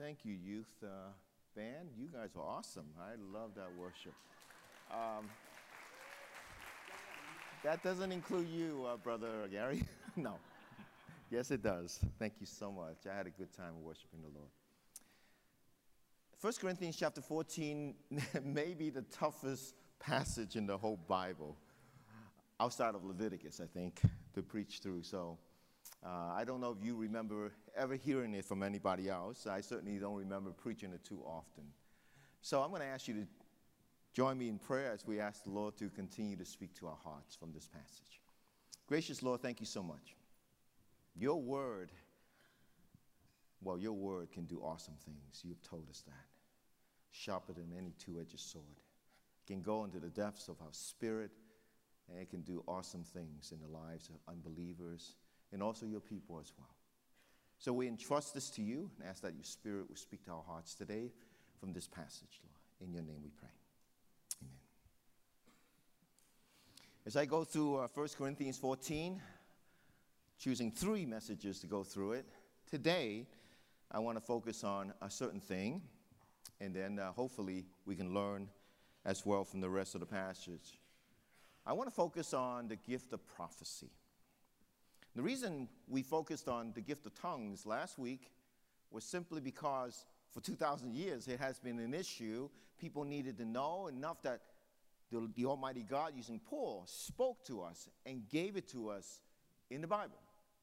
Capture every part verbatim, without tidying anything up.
Thank you, youth uh, band. You guys are awesome. I love that worship. Um, that doesn't include you, uh, Brother Gary. No. Yes, it does. Thank you so much. I had a good time worshiping the Lord. First Corinthians chapter fourteen may be the toughest passage in the whole Bible, outside of Leviticus, I think, to preach through. So uh, I don't know if you remember ever hearing it from anybody else. I certainly don't remember preaching it too often. So I'm going to ask you to join me in prayer as we ask the Lord to continue to speak to our hearts from this passage. Gracious Lord, thank you so much. Your word, well, your word can do awesome things. You've told us that. Sharper than any two-edged sword. It can go into the depths of our spirit, and it can do awesome things in the lives of unbelievers and also your people as well. So we entrust this to you and ask that your spirit will speak to our hearts today from this passage, Lord. In your name we pray. Amen. As I go through uh, First Corinthians fourteen, choosing three messages to go through it, today I want to focus on a certain thing, and then uh, hopefully we can learn as well from the rest of the passage. I want to focus on the gift of prophecy. The reason we focused on the gift of tongues last week was simply because for two thousand years it has been an issue. People needed to know enough that the, the Almighty God, using Paul, spoke to us and gave it to us in the Bible.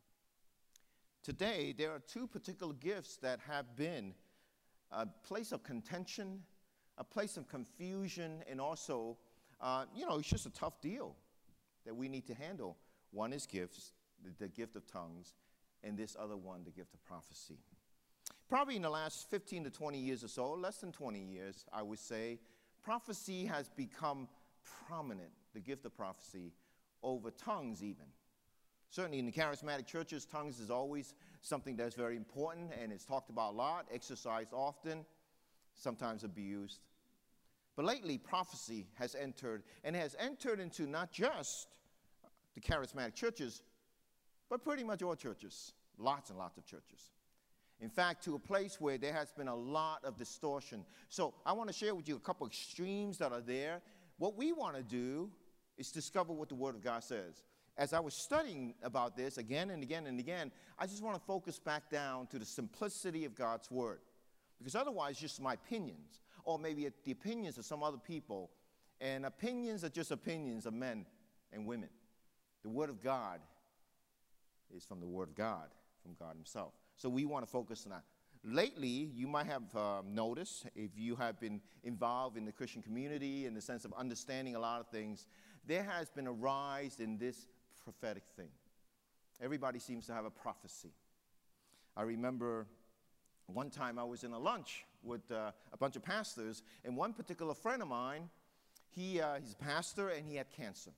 Today, there are two particular gifts that have been a place of contention, a place of confusion, and also, uh, you know, it's just a tough deal that we need to handle. One is gifts, the, the gift of tongues, and this other one, the gift of prophecy. Probably in the last fifteen to twenty years or so, less than twenty years, I would say, prophecy has become prominent, the gift of prophecy, over tongues even. Certainly in the charismatic churches, tongues is always something that's very important, and it's talked about a lot, exercised often, sometimes abused. But lately, prophecy has entered, and has entered into not just the charismatic churches, but pretty much all churches, lots and lots of churches. In fact, to a place where there has been a lot of distortion. So I want to share with you a couple extremes that are there. What we want to do is discover what the Word of God says. As I was studying about this again and again and again, I just want to focus back down to the simplicity of God's Word. Because otherwise, just my opinions, or maybe the opinions of some other people, and opinions are just opinions of men and women. The Word of God is from the Word of God, from God Himself. So we want to focus on that. Lately, you might have um, noticed, if you have been involved in the Christian community in the sense of understanding a lot of things, there has been a rise in this prophetic thing. Everybody seems to have a prophecy. I remember one time I was in a lunch with uh, a bunch of pastors, and one particular friend of mine, he, uh, he's a pastor, and he had cancer.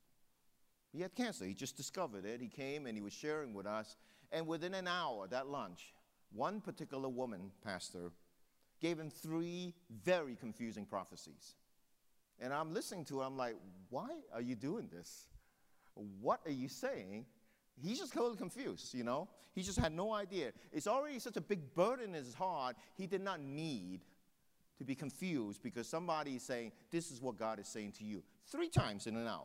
He had cancer. He just discovered it. He came and he was sharing with us, and within an hour, that lunch, one particular woman, pastor, gave him three very confusing prophecies. And I'm listening to him, I'm like, why are you doing this? What are you saying? He's just totally confused, you know. He just had no idea. It's already such a big burden in his heart. He did not need to be confused because somebody is saying, this is what God is saying to you. Three times in an hour.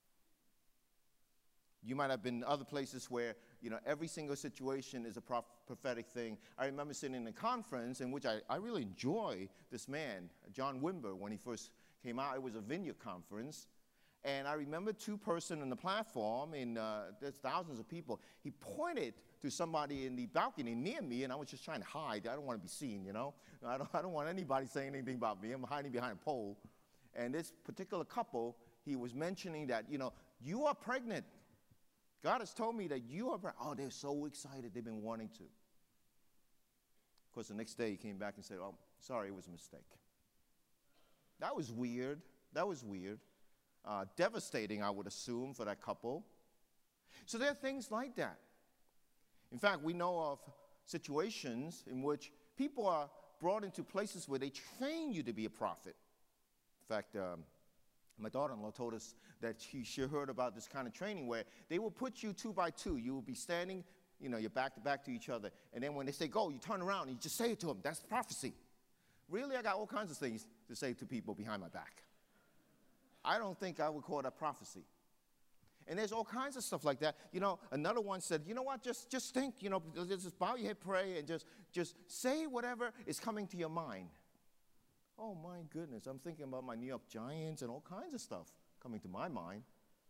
You might have been other places where, you know, every single situation is a prof- prophetic thing. I remember sitting in a conference in which I, I really enjoy this man, John Wimber, when he first came out. It was a vineyard conference. And I remember two person on the platform, and uh, there's thousands of people. He pointed to somebody in the balcony near me, and I was just trying to hide. I don't want to be seen, you know. I don't, I don't want anybody saying anything about me. I'm hiding behind a pole. And this particular couple, he was mentioning that, you know, you are pregnant. God has told me that you are pregnant. Oh, they're so excited. They've been wanting to. Of course, the next day he came back and said, oh, sorry, it was a mistake. That was weird. That was weird. Uh, devastating, I would assume, for that couple. So there are things like that. In fact, we know of situations in which people are brought into places where they train you to be a prophet. In fact, um, my daughter-in-law told us that she, she heard about this kind of training where they will put you two by two. You will be standing you know, you're back to back to each other. And then when they say go, you turn around and you just say it to them. That's prophecy. Really, I got all kinds of things to say to people behind my back. I don't think I would call that prophecy. And there's all kinds of stuff like that. You know, another one said, you know what, just, just think, you know, just bow your head, pray, and just, just say whatever is coming to your mind. Oh, my goodness, I'm thinking about my New York Giants and all kinds of stuff coming to my mind.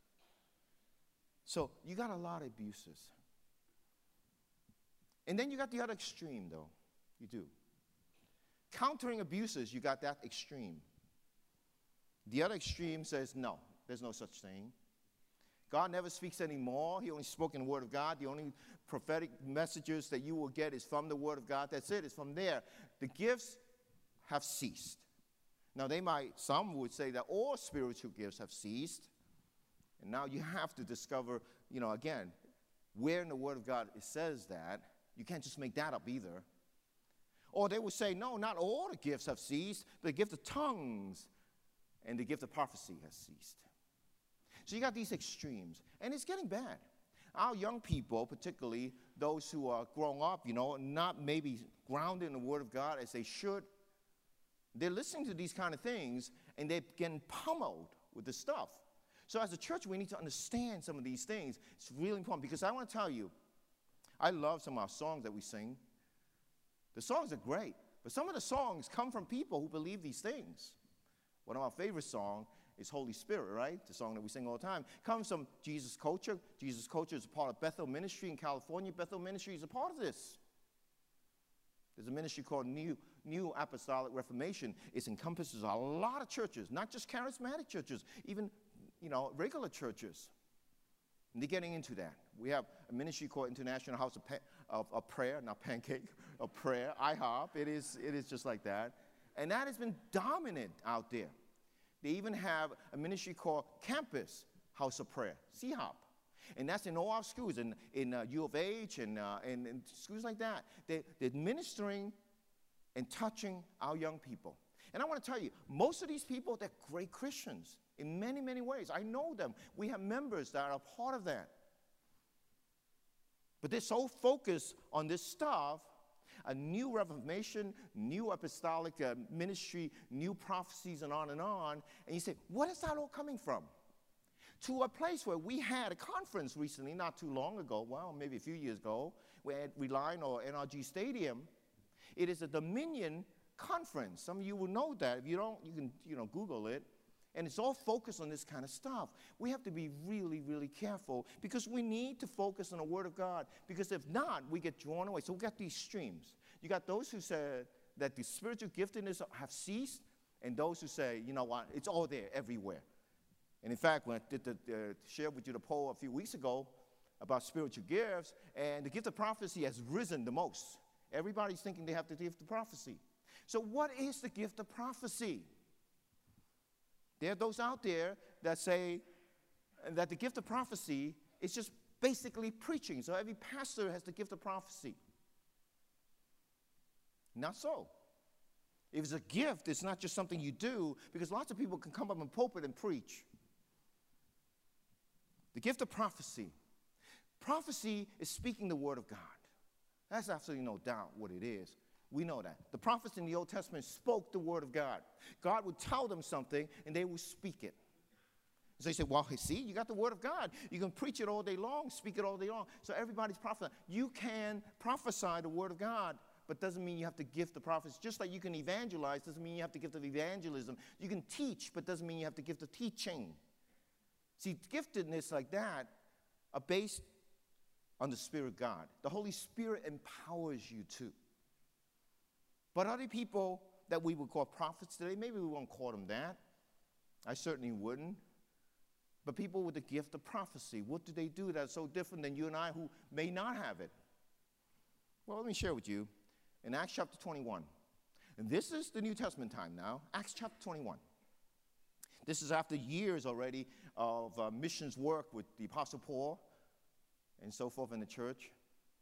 So you got a lot of abuses. And then you got the other extreme, though. You do. Countering abuses, you got that extreme. The other extreme says, no, there's no such thing. God never speaks anymore. He only spoke in the Word of God. The only prophetic messages that you will get is from the Word of God. That's it. It's from there. The gifts have ceased. Now, they might, some would say that all spiritual gifts have ceased. And now you have to discover, you know, again, where in the Word of God it says that. You can't just make that up either. Or they would say, no, not all the gifts have ceased. The gift of tongues and the gift of prophecy has ceased. So you got these extremes, and it's getting bad. Our young people, particularly those who are growing up, you know, not maybe grounded in the Word of God as they should, they're listening to these kind of things, and they're getting pummeled with this stuff. So as a church, we need to understand some of these things. It's really important, because I want to tell you, I love some of our songs that we sing. The songs are great, but some of the songs come from people who believe these things. One of our favorite songs is Holy Spirit, right? The song that we sing all the time. Comes from Jesus Culture. Jesus Culture is a part of Bethel Ministry in California. Bethel Ministry is a part of this. There's a ministry called New, New Apostolic Reformation. It encompasses a lot of churches, not just charismatic churches, even, you know, regular churches. And they're getting into that. We have a ministry called International House of, pa- of, of Prayer, not Pancake, of Prayer, I HOP. It is, it is just like that. And that has been dominant out there. They even have a ministry called Campus House of Prayer, C HOP. And that's in all our schools, in, in uh, U of H and, uh, and, and schools like that. They, they're ministering and touching our young people. And I want to tell you, most of these people, they're great Christians in many, many ways. I know them. We have members that are part of that. But they're so focused on this stuff, a new reformation, new apostolic uh, ministry, new prophecies, and on and on. And you say, what is that all coming from? To a place where we had a conference recently, not too long ago, well, maybe a few years ago, we're at Reliant or N R G Stadium. It is a Dominion conference. Some of you will know that. If you don't, you can, you know, Google it. And it's all focused on this kind of stuff. We have to be really, really careful, because we need to focus on the Word of God. Because if not, we get drawn away. So we got these streams. You got those who say that the spiritual giftedness have ceased, and those who say, you know what, it's all there everywhere. And in fact, when I did the, uh, share with you the poll a few weeks ago about spiritual gifts, and the gift of prophecy has risen the most. Everybody's thinking they have the gift of prophecy. So what is the gift of prophecy? There are those out there that say that the gift of prophecy is just basically preaching. So every pastor has the gift of prophecy. Not so. If it's a gift, it's not just something you do, because lots of people can come up in the pulpit and preach. The gift of prophecy. Prophecy is speaking the Word of God. That's absolutely no doubt what it is. We know that. The prophets in the Old Testament spoke the Word of God. God would tell them something, and they would speak it. So they say, well, see, you got the Word of God. You can preach it all day long, speak it all day long. So everybody's prophesying. You can prophesy the Word of God, but doesn't mean you have to gift the prophets. Just like you can evangelize, doesn't mean you have to gift of evangelism. You can teach, but doesn't mean you have to gift of teaching. See, giftedness like that are based on the Spirit of God. The Holy Spirit empowers you to. But other people that we would call prophets today, maybe we won't call them that. I certainly wouldn't. But people with the gift of prophecy, what do they do that's so different than you and I who may not have it? Well, let me share with you in Acts chapter twenty-one. And this is the New Testament time now, Acts chapter twenty-one. This is after years already of uh, missions work with the Apostle Paul and so forth in the church.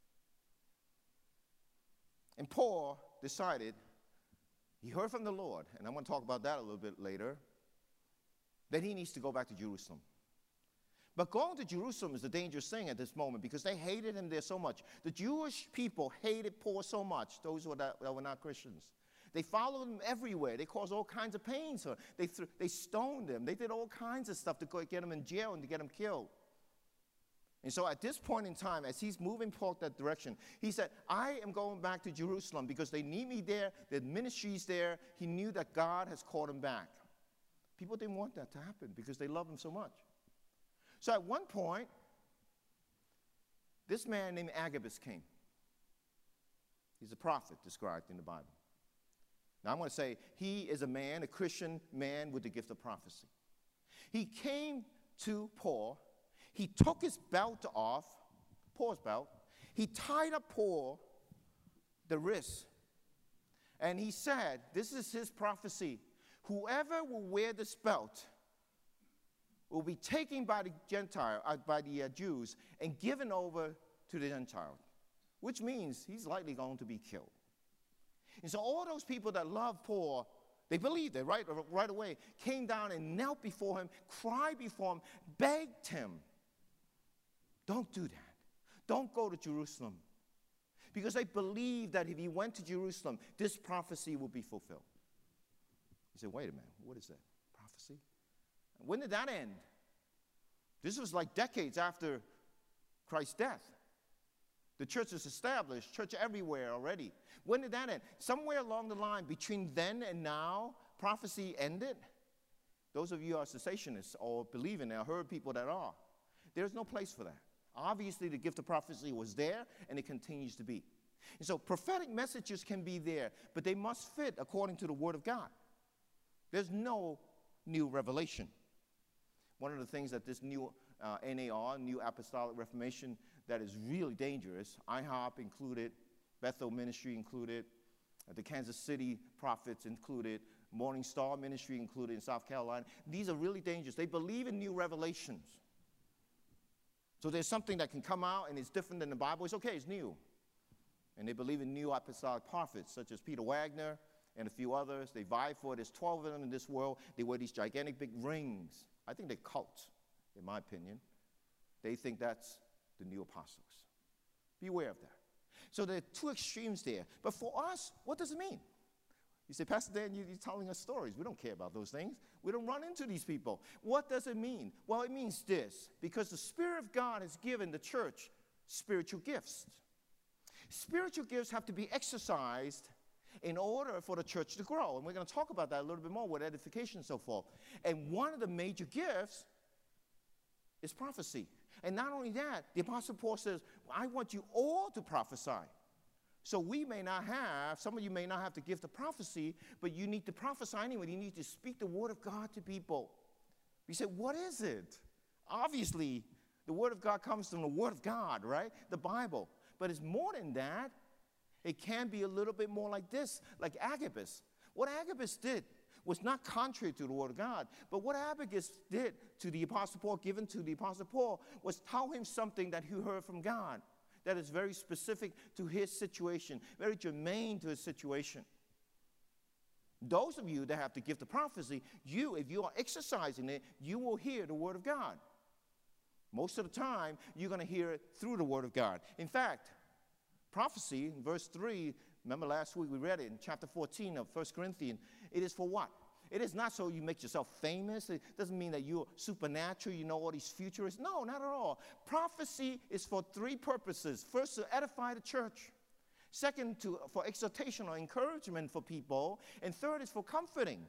And Paul decided, he heard from the Lord, and I'm going to talk about that a little bit later, that he needs to go back to Jerusalem. But going to Jerusalem is a dangerous thing at this moment because they hated him there so much. The Jewish people hated Paul so much, those who were not, that were not Christians. They followed him everywhere. They caused all kinds of pain to him. They, th- they stoned him. They did all kinds of stuff to go get him in jail and to get him killed. And so at this point in time, as he's moving Paul that direction, he said, I am going back to Jerusalem because they need me there. The ministry's there. He knew that God has called him back. People didn't want that to happen because they love him so much. So at one point, this man named Agabus came. He's a prophet described in the Bible. Now I'm going to say he is a man, a Christian man with the gift of prophecy. He came to Paul. He took his belt off, Paul's belt. He tied up Paul, the wrist. And he said, this is his prophecy. Whoever will wear this belt will be taken by the Gentile, uh, by the uh, Jews, and given over to the Gentiles, which means he's likely going to be killed. And so all those people that loved Paul, they believed it right, right away, came down and knelt before him, cried before him, begged him, don't do that. Don't go to Jerusalem. Because they believed that if he went to Jerusalem, this prophecy would be fulfilled. He said, wait a minute, what is that? Prophecy? When did that end? This was like decades after Christ's death. The church is established, church everywhere already. When did that end? Somewhere along the line, between then and now, prophecy ended. Those of you who are cessationists or believe in it, I heard people that are. There's no place for that. Obviously, the gift of prophecy was there, and it continues to be. And so prophetic messages can be there, but they must fit according to the Word of God. There's no new revelation. One of the things that this new uh, N A R, New Apostolic Reformation, that is really dangerous, I HOP included, Bethel Ministry included, uh, the Kansas City Prophets included, Morning Star Ministry included in South Carolina. These are really dangerous. They believe in new revelations. So there's something that can come out and it's different than the Bible. It's okay, it's new. And they believe in new apostolic prophets, such as Peter Wagner and a few others. They vie for it. There's twelve of them in this world. They wear these gigantic big rings. I think they're cults, in my opinion. They think that's the new apostles. Beware of that. So there are two extremes there. But for us, what does it mean? You say, Pastor Dan, you're telling us stories. We don't care about those things. We don't run into these people. What does it mean? Well, it means this. Because the Spirit of God has given the church spiritual gifts. Spiritual gifts have to be exercised in order for the church to grow. And we're going to talk about that a little bit more with edification and so forth. And one of the major gifts is prophecy. And not only that, the Apostle Paul says, I want you all to prophesy. So we may not have, some of you may not have the gift of prophecy, but you need to prophesy anyway. You need to speak the word of God to people. You say, what is it? Obviously, the word of God comes from the word of God, right? The Bible. But it's more than that. It can be a little bit more like this, like Agabus. What Agabus did was not contrary to the word of God, but what Agabus did to the Apostle Paul, given to the Apostle Paul, was tell him something that he heard from God that is very specific to his situation, very germane to his situation. Those of you that have the gift of prophecy, you, if you are exercising it, you will hear the word of God. Most of the time, you're going to hear it through the word of God. In fact, prophecy, in verse three, remember last week we read it in chapter fourteen of First Corinthians, it is for what? It is not so you make yourself famous. It doesn't mean that you're supernatural, you know all these futurists. No, not at all. Prophecy is for three purposes. First, to edify the church. Second, to, for exhortation or encouragement for people. And third is for comforting.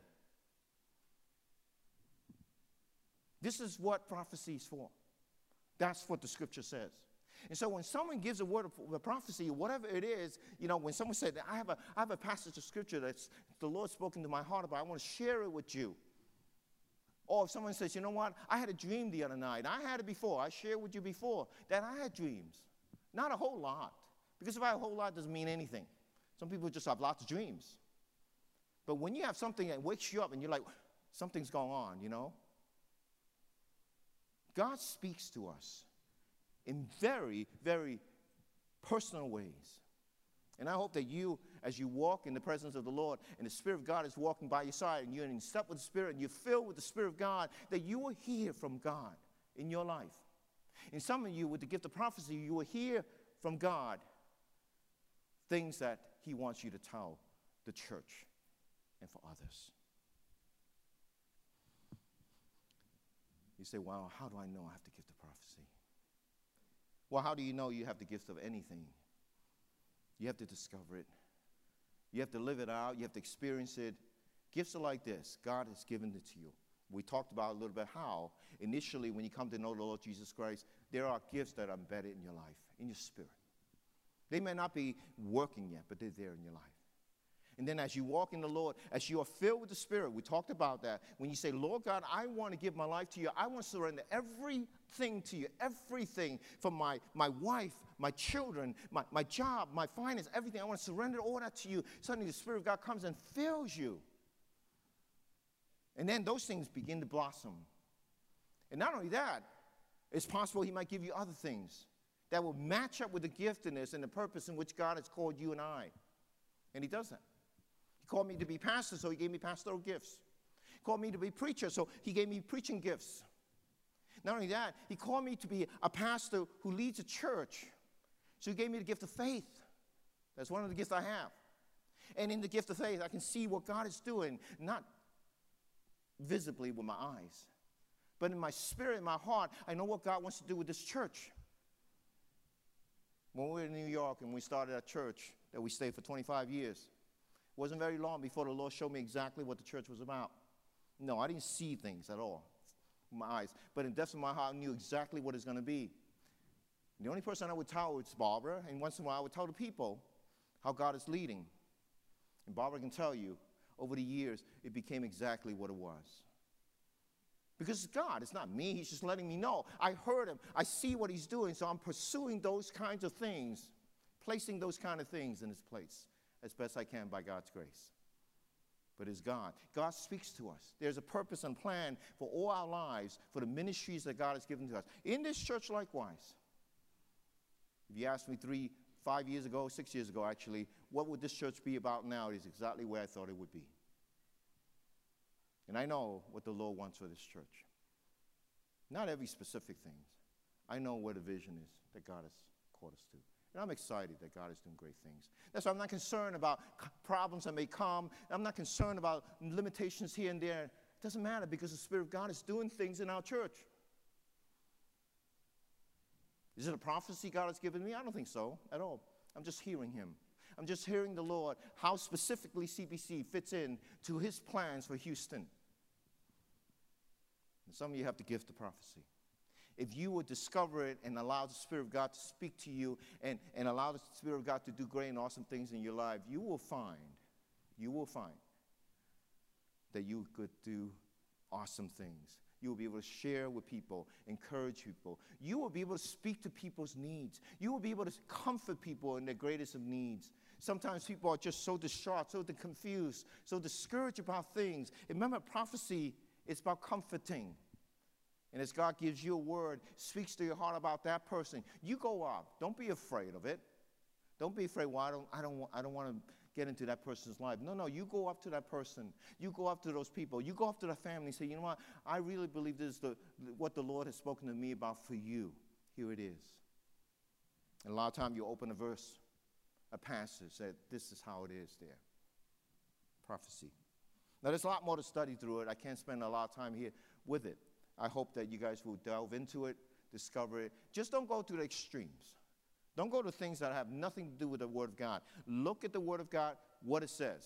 This is what prophecy is for. That's what the scripture says. And so when someone gives a word of a prophecy, whatever it is, you know, when someone said, I have a, I have a passage of scripture that's the Lord spoken to my heart about, I want to share it with you. Or if someone says, you know what, I had a dream the other night. I had it before. I shared with you before that I had dreams. Not a whole lot. Because if I have a whole lot, it doesn't mean anything. Some people just have lots of dreams. But when you have something that wakes you up and you're like, something's going on, you know. God speaks to us in very, very personal ways. And I hope that you, as you walk in the presence of the Lord, and the Spirit of God is walking by your side, and you're in step with the Spirit, and you're filled with the Spirit of God, that you will hear from God in your life. And some of you, with the gift of prophecy, you will hear from God things that he wants you to tell the church and for others. You say, well, how do I know I have the gift of prophecy? Well, how do you know you have the gift of anything? You have to discover it. You have to live it out. You have to experience it. Gifts are like this. God has given it to you. We talked about a little bit how, initially, when you come to know the Lord Jesus Christ, there are gifts that are embedded in your life, in your spirit. They may not be working yet, but they're there in your life. And then as you walk in the Lord, as you are filled with the Spirit, we talked about that. When you say, Lord God, I want to give my life to you. I want to surrender everything to you, everything from my, my wife, my children, my, my job, my finance, everything. I want to surrender all that to you. Suddenly the Spirit of God comes and fills you. And then those things begin to blossom. And not only that, it's possible he might give you other things that will match up with the giftedness and the purpose in which God has called you and I. And he does that. He called me to be pastor, so he gave me pastoral gifts. He called me to be preacher, so he gave me preaching gifts. Not only that, he called me to be a pastor who leads a church, so he gave me the gift of faith. That's one of the gifts I have. And in the gift of faith, I can see what God is doing, not visibly with my eyes, but in my spirit, in my heart, I know what God wants to do with this church. When we were in New York and we started a church that we stayed for twenty-five years, it wasn't very long before the Lord showed me exactly what the church was about. No, I didn't see things at all with my eyes, but in the depths of my heart, I knew exactly what it's going to be. And the only person I would tell was Barbara, and once in a while I would tell the people how God is leading. And Barbara can tell you, over the years, it became exactly what it was. Because it's God, it's not me. He's just letting me know. I heard him. I see what he's doing, so I'm pursuing those kinds of things, placing those kind of things in his place as best I can by God's grace. But it's God. God speaks to us. There's a purpose and plan for all our lives, for the ministries that God has given to us. In this church, likewise. If you asked me three, five years ago, six years ago, actually, what would this church be about now? It is exactly where I thought it would be. And I know what the Lord wants for this church. Not every specific thing. I know where the vision is that God has called us to. And I'm excited that God is doing great things. That's why I'm not concerned about problems that may come. I'm not concerned about limitations here and there. It doesn't matter because the Spirit of God is doing things in our church. Is it a prophecy God has given me? I don't think so at all. I'm just hearing him. I'm just hearing the Lord, how specifically C B C fits in to his plans for Houston. And some of you have the gift of prophecy. If you would discover it and allow the Spirit of God to speak to you and, and allow the Spirit of God to do great and awesome things in your life, you will find, you will find that you could do awesome things. You will be able to share with people, encourage people. You will be able to speak to people's needs. You will be able to comfort people in their greatest of needs. Sometimes people are just so distraught, so confused, so discouraged about things. Remember, prophecy is about comforting. And as God gives you a word, speaks to your heart about that person, you go up. Don't be afraid of it. Don't be afraid, well, I don't, I don't, I don't want to get into that person's life. No, no, you go up to that person. You go up to those people. You go up to the family and say, you know what, I really believe this is the, what the Lord has spoken to me about for you. Here it is. And a lot of times you open a verse, a passage, that this is how it is there. Prophecy. Now, there's a lot more to study through it. I can't spend a lot of time here with it. I hope that you guys will delve into it, discover it. Just don't go to the extremes. Don't go to things that have nothing to do with the Word of God. Look at the Word of God, what it says,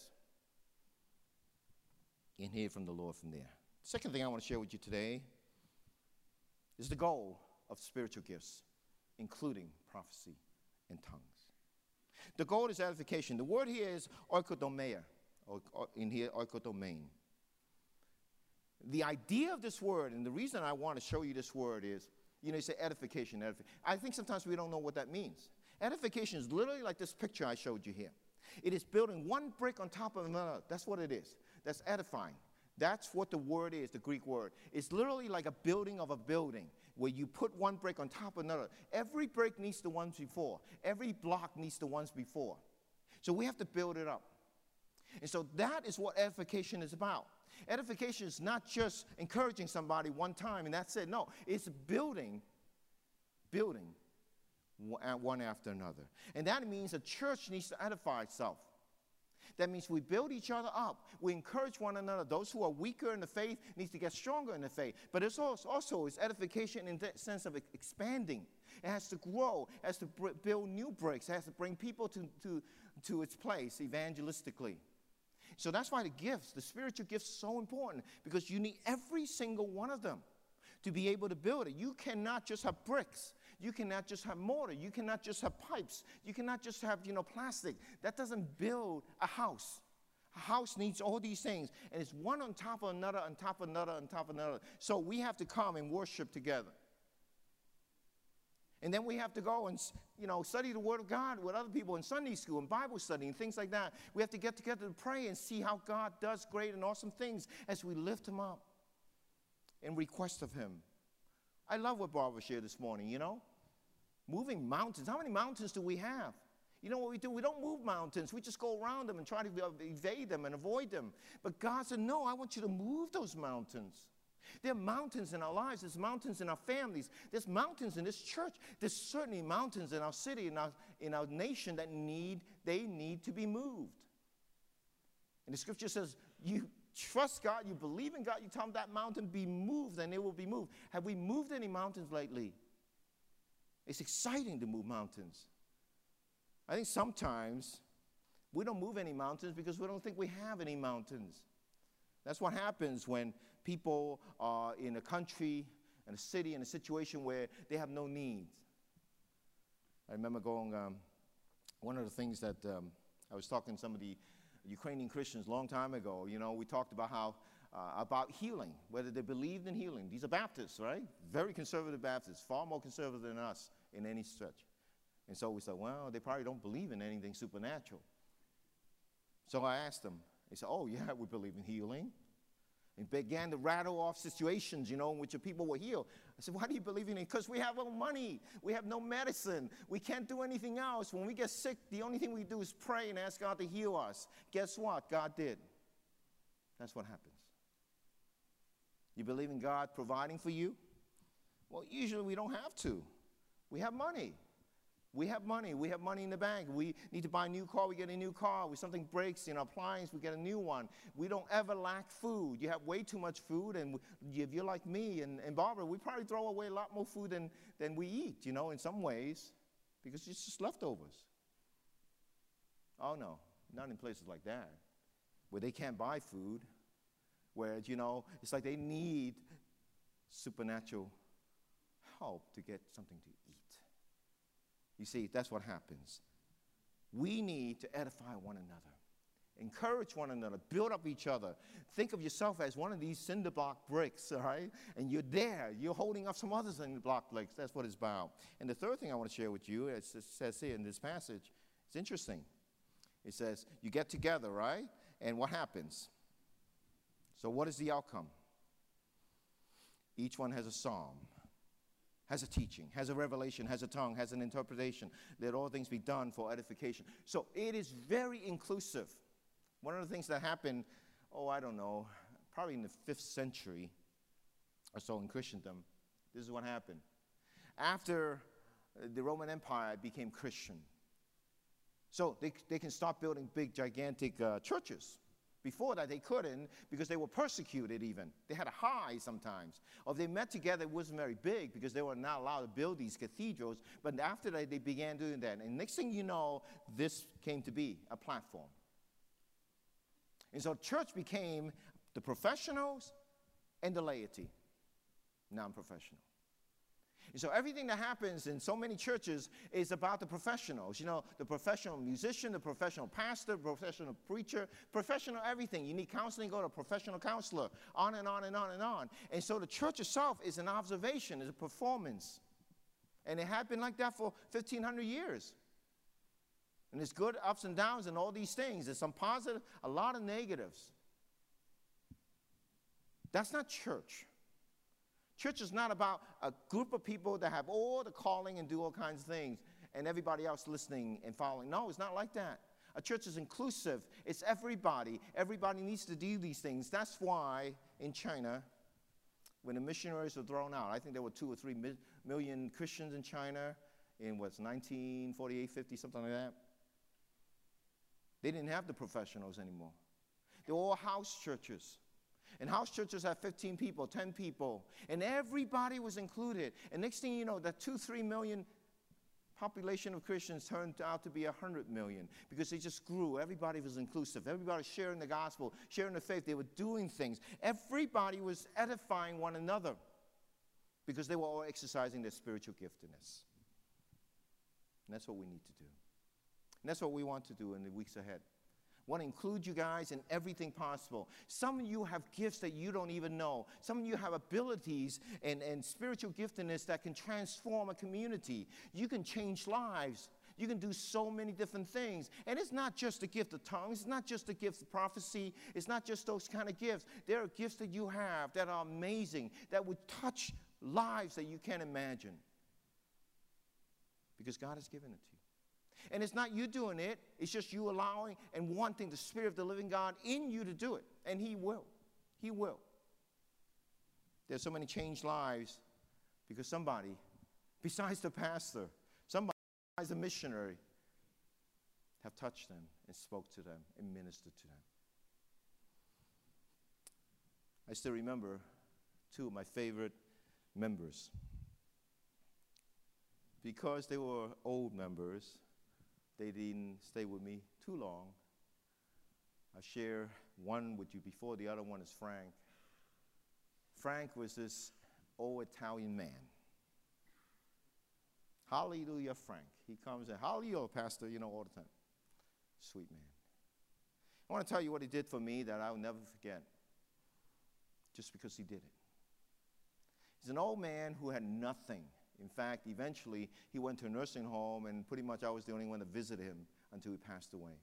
and hear from the Lord from there. Second thing I want to share with you today is the goal of spiritual gifts, including prophecy and tongues. The goal is edification. The word here is oikodomea, or, or in here, oikodomain. The idea of this word, and the reason I want to show you this word is, you know, you say edification, edification. I think sometimes we don't know what that means. Edification is literally like this picture I showed you here. It is building one brick on top of another. That's what it is. That's edifying. That's what the word is, the Greek word. It's literally like a building of a building where you put one brick on top of another. Every brick needs the ones before. Every block needs the ones before. So we have to build it up. And so that is what edification is about. Edification is not just encouraging somebody one time and that's it. No, it's building, building one after another. And that means a church needs to edify itself. That means we build each other up. We encourage one another. Those who are weaker in the faith need to get stronger in the faith. But it's also, also it's edification in the sense of expanding. It has to grow. It has to build new bricks. It has to bring people to, to, to its place evangelistically. So that's why the gifts, the spiritual gifts, are so important, because you need every single one of them to be able to build it. You cannot just have bricks. You cannot just have mortar. You cannot just have pipes. You cannot just have, you know, plastic. That doesn't build a house. A house needs all these things, and it's one on top of another, on top of another, on top of another. So we have to come and worship together. And then we have to go and, you know, study the Word of God with other people in Sunday school and Bible study and things like that. We have to get together to pray and see how God does great and awesome things as we lift Him up in request of Him. I love what Barbara shared this morning, you know. Moving mountains. How many mountains do we have? You know what we do? We don't move mountains. We just go around them and try to evade them and avoid them. But God said, no, I want you to move those mountains. There are mountains in our lives. There's mountains in our families. There's mountains in this church. There's certainly mountains in our city, in our, in our nation that need, they need to be moved. And the scripture says, you trust God, you believe in God, you tell them that mountain be moved, and it will be moved. Have we moved any mountains lately? It's exciting to move mountains. I think sometimes we don't move any mountains because we don't think we have any mountains. That's what happens when people are in a country, in a city, in a situation where they have no needs. I remember going, um, one of the things that um, I was talking to some of the Ukrainian Christians a long time ago, you know, we talked about how, uh, about healing, whether they believed in healing. These are Baptists, right? Very conservative Baptists, far more conservative than us in any stretch. And so we said, well, they probably don't believe in anything supernatural. So I asked them, they said, oh, yeah, we believe in healing. And began to rattle off situations, you know, in which the people were healed. I said, why do you believe in it? Because we have no money. We have no medicine. We can't do anything else. When we get sick, the only thing we do is pray and ask God to heal us. Guess what? God did. That's what happens. You believe in God providing for you? Well, usually we don't have to. We have money. We have money. We have money in the bank. We need to buy a new car. We get a new car. When something breaks in our appliance, we get a new one. We don't ever lack food. You have way too much food, and if you're like me and, and Barbara, we probably throw away a lot more food than, than we eat, you know, in some ways, because it's just leftovers. Oh, no, not in places like that, where they can't buy food, where, you know, it's like they need supernatural help to get something to eat. You see, that's what happens. We need to edify one another, encourage one another, build up each other. Think of yourself as one of these cinder block bricks, all right? And you're there. You're holding up some others in the block bricks. That's what it's about. And the third thing I want to share with you, as it says here in this passage, it's interesting. It says, you get together, right? And what happens? So what is the outcome? Each one has a psalm, has a teaching, has a revelation, has a tongue, has an interpretation. Let all things be done for edification. So it is very inclusive. One of the things that happened, oh, I don't know, probably in the fifth century or so in Christendom, this is what happened. After the Roman Empire became Christian, so they, they can start building big, gigantic uh, churches. Before that, they couldn't because they were persecuted even. They had to hide sometimes. Or if they met together, it wasn't very big because they were not allowed to build these cathedrals. But after that, they began doing that. And next thing you know, this came to be a platform. And so church became the professionals and the laity, non-professional. And so everything that happens in so many churches is about the professionals. You know, the professional musician, the professional pastor, professional preacher, professional everything. You need counseling, go to a professional counselor, on and on and on and on. And so the church itself is an observation, is a performance. And it had been like that for fifteen hundred years. And there's good ups and downs and all these things. There's some positive, a lot of negatives. That's not church. Church is not about a group of people that have all the calling and do all kinds of things and everybody else listening and following. No, it's not like that. A church is inclusive. It's everybody. Everybody needs to do these things. That's why in China, when the missionaries were thrown out, I think there were two or three mi- million Christians in China in what's nineteen forty-eight, fifty, something like that. They didn't have the professionals anymore. They were all house churches. And house churches had fifteen people, ten people, and everybody was included. And next thing you know, that two, three million population of Christians turned out to be one hundred million because they just grew. Everybody was inclusive. Everybody was sharing the gospel, sharing the faith. They were doing things. Everybody was edifying one another because they were all exercising their spiritual giftedness. And that's what we need to do. And that's what we want to do in the weeks ahead. Want to include you guys in everything possible. Some of you have gifts that you don't even know. Some of you have abilities and, and spiritual giftedness that can transform a community. You can change lives. You can do so many different things. And it's not just the gift of tongues. It's not just the gift of prophecy. It's not just those kind of gifts. There are gifts that you have that are amazing, that would touch lives that you can't imagine. Because God has given it to you. And it's not you doing it. It's just you allowing and wanting the Spirit of the living God in you to do it. And He will. He will. There's so many changed lives because somebody, besides the pastor, somebody besides the missionary, have touched them and spoke to them and ministered to them. I still remember two of my favorite members. Because they were old members, they didn't stay with me too long. I'll share one with you before. The other one is Frank. Frank was this old Italian man. Hallelujah, Frank. He comes in, hallelujah, Pastor, you know, all the time. Sweet man. I want to tell you what he did for me that I'll never forget, just because he did it. He's an old man who had nothing. In fact, eventually, he went to a nursing home, and pretty much I was the only one to visit him until he passed away.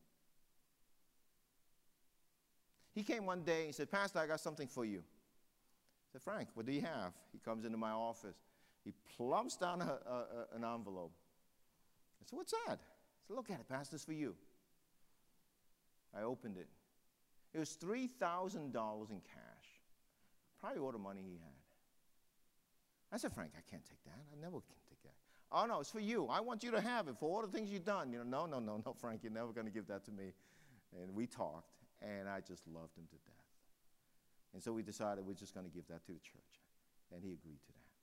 He came one day and said, Pastor, I got something for you. I said, Frank, what do you have? He comes into my office. He plumps down a, a, a, an envelope. I said, what's that? I said, look at it, Pastor, it's for you. I opened it. It was three thousand dollars in cash, probably all the money he had. I said, Frank, I can't take that. I never can take that. Oh, no, it's for you. I want you to have it for all the things you've done. You know, no, no, no, no, Frank, you're never going to give that to me. And we talked, and I just loved him to death. And so we decided we're just going to give that to the church. And he agreed to that.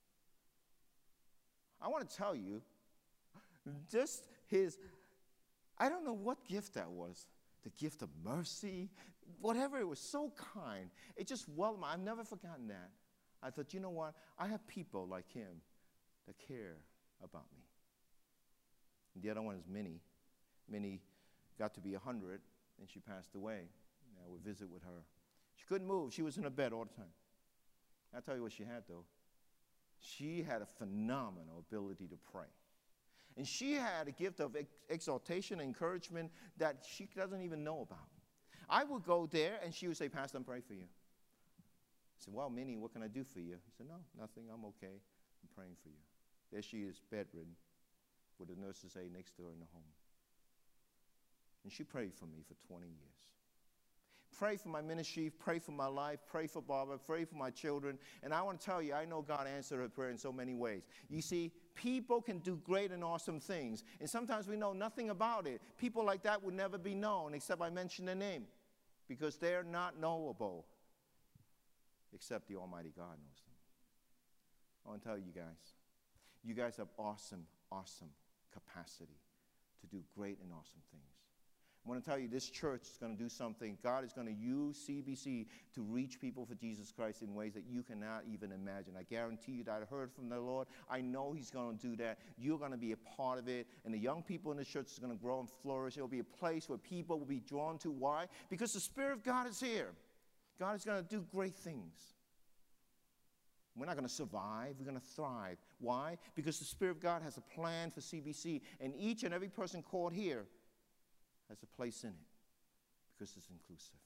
I want to tell you, just his, I don't know what gift that was. The gift of mercy, whatever, it was so kind. It just well, I've never forgotten that. I thought, you know what? I have people like him that care about me. And the other one is Minnie. Minnie got to be one hundred, and she passed away. And I would visit with her. She couldn't move. She was in her bed all the time. I'll tell you what she had, though. She had a phenomenal ability to pray. And she had a gift of ex- exaltation and encouragement that she doesn't even know about. I would go there, and she would say, Pastor, I'm praying for you. I said, well, Minnie, what can I do for you? He said, no, nothing. I'm okay. I'm praying for you. There she is, bedridden, with a nurse's aide next to her in the home. And she prayed for me for twenty years. Pray for my ministry, pray for my life, pray for Barbara, pray for my children. And I want to tell you, I know God answered her prayer in so many ways. You see, people can do great and awesome things. And sometimes we know nothing about it. People like that would never be known except I mention their name because they're not knowable. Except the Almighty God knows them. I want to tell you guys, you guys have awesome, awesome capacity to do great and awesome things. I want to tell you, this church is going to do something. God is going to use C B C to reach people for Jesus Christ in ways that you cannot even imagine. I guarantee you that I heard from the Lord. I know He's going to do that. You're going to be a part of it. And the young people in the church is going to grow and flourish. It will be a place where people will be drawn to. Why? Because the Spirit of God is here. God is going to do great things. We're not going to survive. We're going to thrive. Why? Because the Spirit of God has a plan for C B C, and each and every person called here has a place in it because it's inclusive.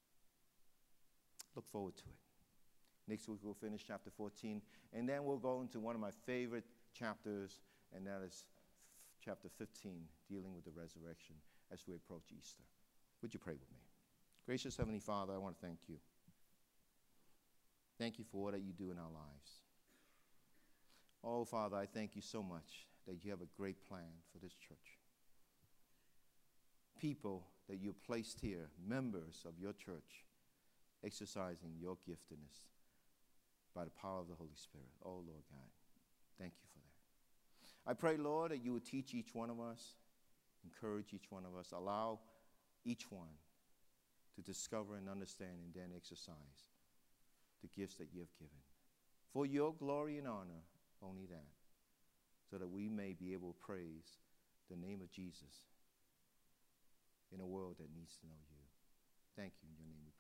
Look forward to it. Next week we'll finish chapter fourteen, and then we'll go into one of my favorite chapters, and that is f- chapter fifteen, dealing with the resurrection. as we approach Easter. Would you pray with me? Gracious Heavenly Father, I want to thank you. Thank you for all that you do in our lives. Oh, Father, I thank you so much that you have a great plan for this church. People that you placed here, members of your church, exercising your giftedness by the power of the Holy Spirit. Oh, Lord God, thank you for that. I pray, Lord, that you would teach each one of us, encourage each one of us, allow each one to discover and understand and then exercise the gifts that you have given. For your glory and honor, only that, so that we may be able to praise the name of Jesus in a world that needs to know you. Thank you. In your name we pray.